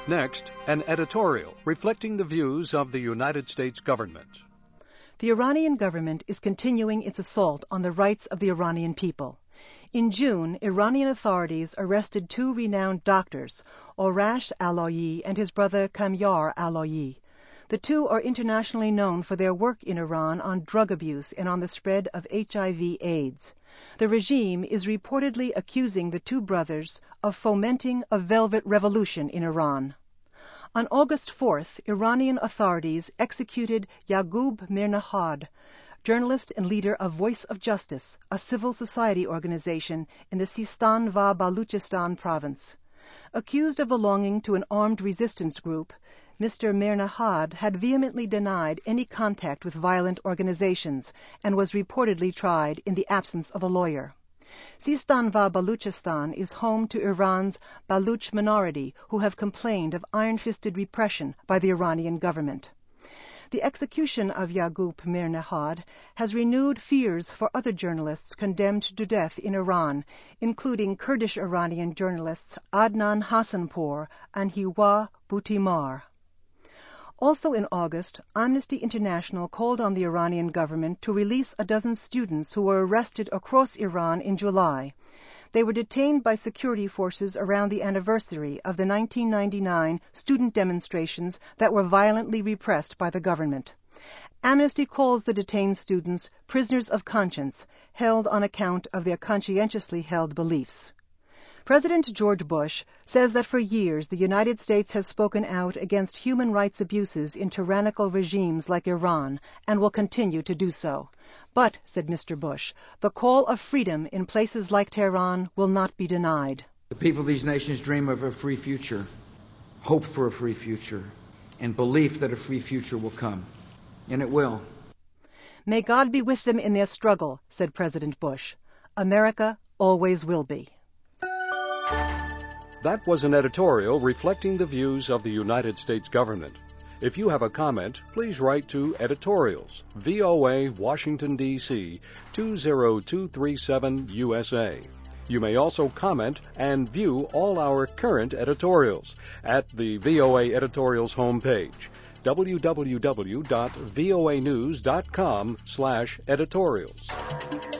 Next, an editorial reflecting the views of the United States government. The Iranian government is continuing its assault on the rights of the Iranian people. In June, Iranian authorities arrested two renowned doctors, Arash Aloi and his brother Kamyar Aloi. The two are internationally known for their work in Iran on drug abuse and on the spread of HIV/AIDS. The regime is reportedly accusing the two brothers of fomenting a velvet revolution in Iran. On August 4th, Iranian authorities executed Yaqub Mirnahad, journalist and leader of Voice of Justice, a civil society organization in the Sistan va Baluchistan province. Accused of belonging to an armed resistance group, Mr. Mirnahad had vehemently denied any contact with violent organizations and was reportedly tried in the absence of a lawyer. Sistan va Baluchistan is home to Iran's Baluch minority, who have complained of iron-fisted repression by the Iranian government. The execution of Yaqub Mirnahad has renewed fears for other journalists condemned to death in Iran, including Kurdish Iranian journalists Adnan Hassanpour and Hiwa Butimar. Also in August, Amnesty International called on the Iranian government to release a dozen students who were arrested across Iran in July. They were detained by security forces around the anniversary of the 1999 student demonstrations that were violently repressed by the government. Amnesty calls the detained students prisoners of conscience, held on account of their conscientiously held beliefs. President George Bush says that for years the United States has spoken out against human rights abuses in tyrannical regimes like Iran and will continue to do so. But, said Mr. Bush, the call of freedom in places like Tehran will not be denied. The people of these nations dream of a free future, hope for a free future, and belief that a free future will come. And it will. May God be with them in their struggle, said President Bush. America always will be. That was an editorial reflecting the views of the United States government. If you have a comment, please write to Editorials, VOA, Washington, D.C., 20237 USA. You may also comment and view all our current editorials at the VOA Editorials homepage, www.voanews.com/editorials.